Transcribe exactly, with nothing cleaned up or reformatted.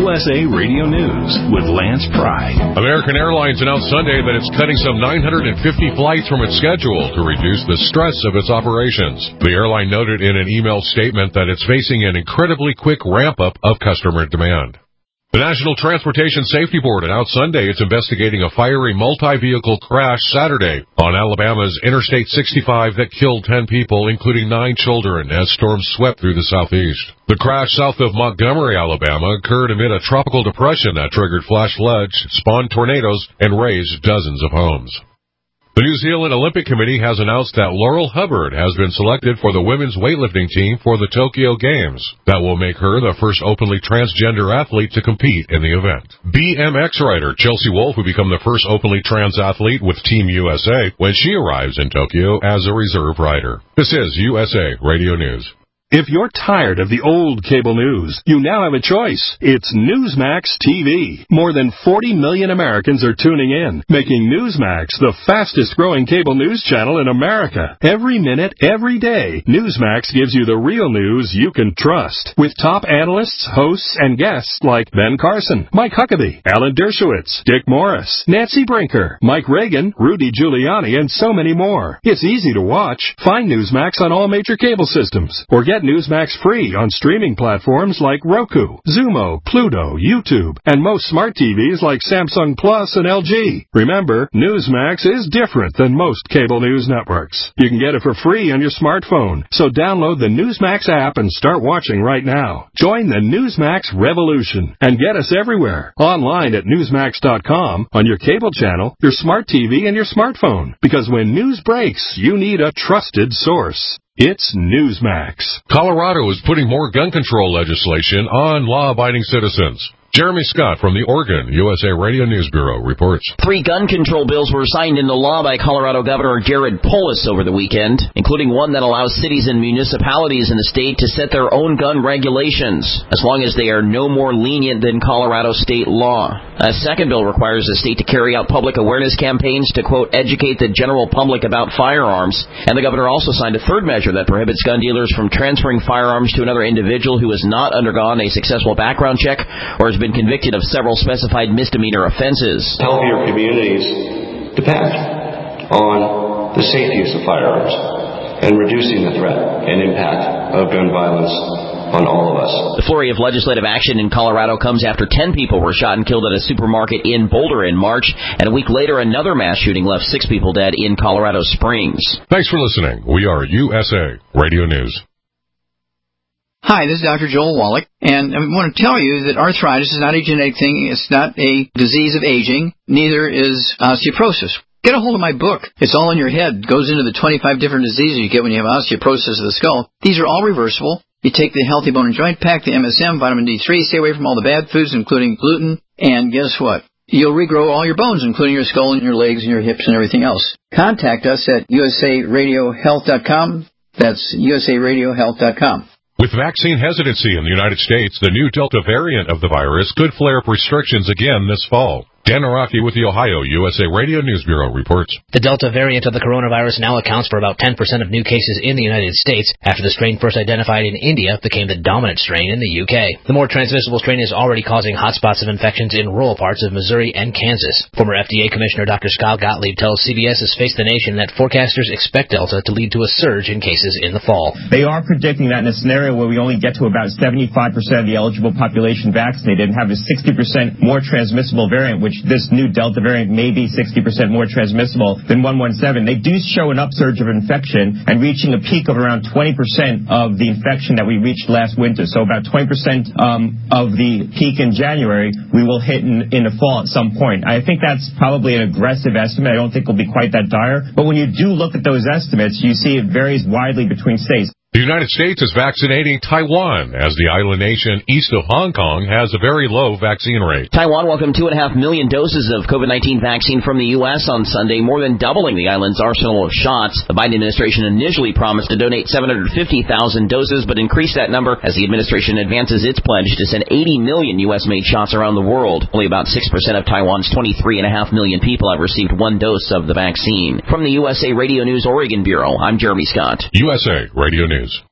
U S A Radio News with Lance Pry. American Airlines announced Sunday that it's cutting some nine hundred fifty flights from its schedule to reduce the stress of its operations. The airline noted in an email statement that it's facing an incredibly quick ramp-up of customer demand. The National Transportation Safety Board announced Sunday it's investigating a fiery multi-vehicle crash Saturday on Alabama's Interstate sixty-five that killed ten people, including nine children, as storms swept through the southeast. The crash south of Montgomery, Alabama, occurred amid a tropical depression that triggered flash floods, spawned tornadoes, and razed dozens of homes. The New Zealand Olympic Committee has announced that Laurel Hubbard has been selected for the women's weightlifting team for the Tokyo Games. That will make her the first openly transgender athlete to compete in the event. B M X rider Chelsea Wolfe will become the first openly trans athlete with Team U S A when she arrives in Tokyo as a reserve rider. This is U S A Radio News. If you're tired of the old cable news, you now have a choice. It's Newsmax T V. More than forty million Americans are tuning in, making Newsmax the fastest-growing cable news channel in America. Every minute, every day, Newsmax gives you the real news you can trust. With top analysts, hosts, and guests like Ben Carson, Mike Huckabee, Alan Dershowitz, Dick Morris, Nancy Brinker, Mike Reagan, Rudy Giuliani, and so many more. It's easy to watch. Find Newsmax on all major cable systems, or get Newsmax free on streaming platforms like Roku, Zumo, Pluto, YouTube, and most smart T Vs like Samsung Plus and L G. Remember, Newsmax is different than most cable news networks. You can get it for free on your smartphone, so download the Newsmax app and start watching right now. Join the Newsmax revolution and get us everywhere. Online at Newsmax dot com, on your cable channel, your smart T V, and your smartphone. Because when news breaks, you need a trusted source. It's Newsmax. Colorado is putting more gun control legislation on law-abiding citizens. Jeremy Scott from the Oregon U S A Radio News Bureau reports. Three gun control bills were signed into law by Colorado Governor Jared Polis over the weekend, including one that allows cities and municipalities in the state to set their own gun regulations, as long as they are no more lenient than Colorado state law. A second bill requires the state to carry out public awareness campaigns to, quote, educate the general public about firearms. And the governor also signed a third measure that prohibits gun dealers from transferring firearms to another individual who has not undergone a successful background check or has been convicted of several specified misdemeanor offenses. Healthier communities depend on the safe use of firearms and reducing the threat and impact of gun violence on all of us. The flurry of legislative action in Colorado comes after ten people were shot and killed at a supermarket in Boulder in March, and a week later another mass shooting left six people dead in Colorado Springs. Thanks for listening. We are U S A Radio News. Hi, this is Doctor Joel Wallach, and I want to tell you that arthritis is not a genetic thing. It's not a disease of aging. Neither is osteoporosis. Get a hold of my book. It's all in your head. It goes into the twenty-five different diseases you get when you have osteoporosis of the skull. These are all reversible. You take the Healthy Bone and Joint Pack, the M S M, vitamin D three, stay away from all the bad foods, including gluten, and guess what? You'll regrow all your bones, including your skull and your legs and your hips and everything else. Contact us at U S A radio health dot com. That's U S A radio health dot com. With vaccine hesitancy in the United States, the new Delta variant of the virus could flare up restrictions again this fall. Dan Araki with the Ohio U S A Radio News Bureau reports. The Delta variant of the coronavirus now accounts for about ten percent of new cases in the United States after the strain first identified in India became the dominant strain in the U K. The more transmissible strain is already causing hotspots of infections in rural parts of Missouri and Kansas. Former F D A Commissioner Doctor Scott Gottlieb tells C B S's Face the Nation that forecasters expect Delta to lead to a surge in cases in the fall. They are predicting that in a scenario where we only get to about seventy-five percent of the eligible population vaccinated and have a sixty percent more transmissible variant, which this new Delta variant may be sixty percent more transmissible than one one seven. They do show an upsurge of infection and reaching a peak of around twenty percent of the infection that we reached last winter. So about twenty percent um, of the peak in January we will hit in, in the fall at some point. I think that's probably an aggressive estimate. I don't think it'll be quite that dire. But when you do look at those estimates, you see it varies widely between states. The United States is vaccinating Taiwan as the island nation east of Hong Kong has a very low vaccine rate. Taiwan welcomed two and a half million doses of COVID nineteen vaccine from the U S on Sunday, more than doubling the island's arsenal of shots. The Biden administration initially promised to donate seven hundred fifty thousand doses, but increased that number as the administration advances its pledge to send eighty million U S-made shots around the world. Only about six percent of Taiwan's twenty-three and a half million people have received one dose of the vaccine. From the U S A Radio News Oregon Bureau, I'm Jeremy Scott. U S A Radio News.